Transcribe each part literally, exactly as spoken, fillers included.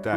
Так.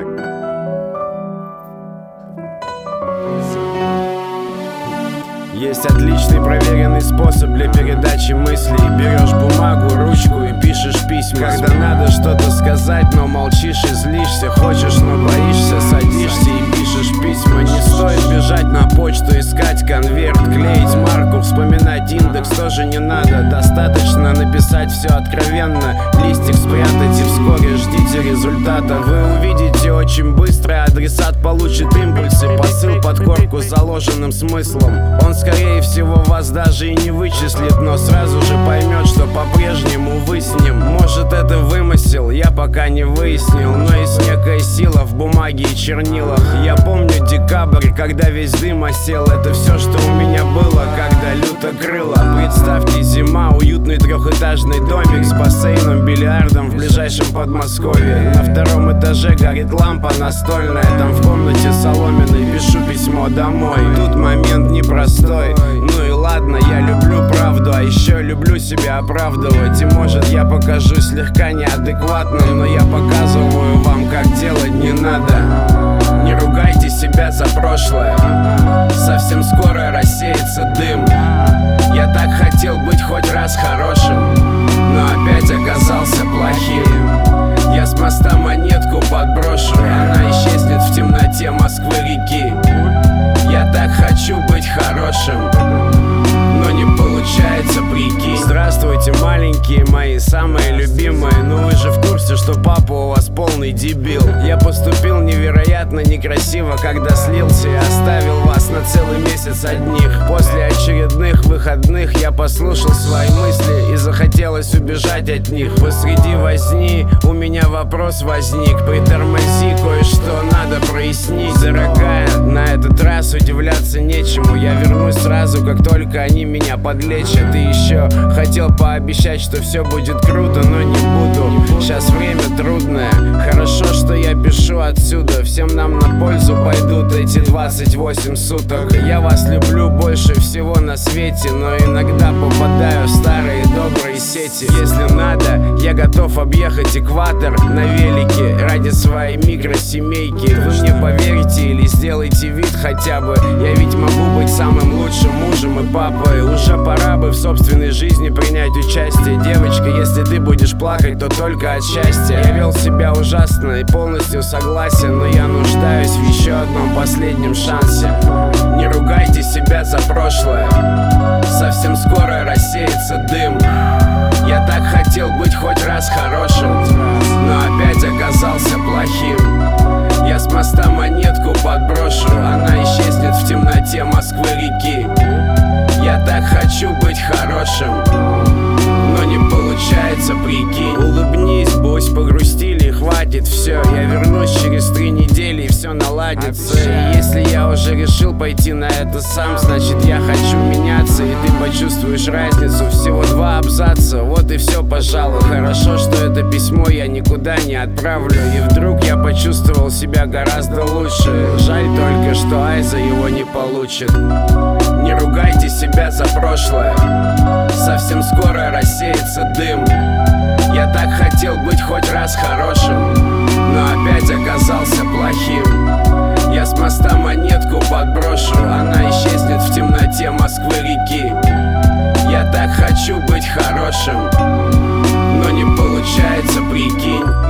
Есть отличный проверенный способ для передачи мыслей. Берешь бумагу, ручку и пишешь письма. Когда надо что-то сказать, но молчишь и злишься. Хочешь, но боишься, садишься и пишешь письма. Не стоит бежать на почту, искать конверт, клеить марку, вспоминать индекс тоже не надо. Достаточно написать все откровенно. Листик спрятать и вскоре ждите результата. Вы увидите очень быстро, адресат получит импульсы. Посыл под корку с заложенным смыслом. Он скорее всего вас даже и не вычислит, но сразу же поймет, что по-прежнему вы с ним. Может, это вымысел, я пока не выяснил, но есть некая сила в бумаге и чернилах. Я помню декабрь, когда весь дым осел. Это все, что у меня было, когда люто крыло. Представьте, зима, уютный трехэтажный домик с бассейном, бильярдом в ближайшем Подмосковье. На втором этаже горит лампа настольная. Там в комнате соломенной пишу письмо домой. Тут момент непростой, ну и ладно, я люблю правду, а еще люблю себя оправдывать. И может я покажусь слегка неадекватным, но я показываю вам, как делать не надо. Не ругайте себя за прошлое, совсем скоро рассеется дым. Я так хотел быть хоть раз хорошим, но опять оказался плохим. Я с моста монетку подброшу, она исчезнет в темноте Москвы-реки. Я так хочу быть хорошим, но не получается, прикинь. Здравствуйте, маленькие мои, самые любимые. Ну вы же в курсе, что папа у вас полный дебил. Я поступил невероятно некрасиво, когда слился и оставил вас на целый месяц одних. После очередных выходных я послушал свои мысли и захотелось убежать от них. Посреди возни у меня вопрос возник. Притормози, кое-что надо прояснить. Дорогая, на этот раз удивляться нечему. Я вернусь сразу, как только они меня подлечат. И еще хотел пообещать, что все будет круто, но не буду. Сейчас время трудное. Хорошо, что я пишу отсюда. Всем нам на пользу пойдут эти двадцать восемь суток. Я вас люблю больше всего на свете, но иногда попадаю в старые добрые сети. Если надо, я готов объехать экватор на велике ради своей микросемейки. Вы мне поверите или сделайте вид хотя бы. Я ведь могу быть самым лучшим мужем и папой. Уже пора бы в собственной жизни принять участие. Девочка, если ты будешь плакать, то только от счастья. Я вел себя ужасно и полностью согласен, но я нуждаюсь в еще одном последнем шансе. Не ругайте себя за прошлое, совсем скоро рассеется дым. Я так хотел быть хоть раз хорошим, но опять оказался плохим. Я с моста монетку подброшу, она исчезнет в темноте Москвы-реки. Я так хочу быть хорошим, но не получается, прикинь. Улыбнись, будь погрустили, хватит, все. Я вернусь через три недели и все наладится. И если я уже решил пойти на это сам, значит я хочу меняться, и ты почувствуешь разницу. Всего два абзаца, вот и все, пожалуй. Хорошо, что это письмо я никуда не отправлю, и вдруг я почувствовал себя гораздо лучше. Жаль только, что Айза его не получит. Не ругайте себя за прошлое, совсем скоро рассеется дым. Я так хотел быть хоть раз хорошим, но опять оказался плохим. Я с моста монетку подброшу, она исчезнет в темноте Москвы-реки. Я так хочу быть хорошим, но не получается, прикинь.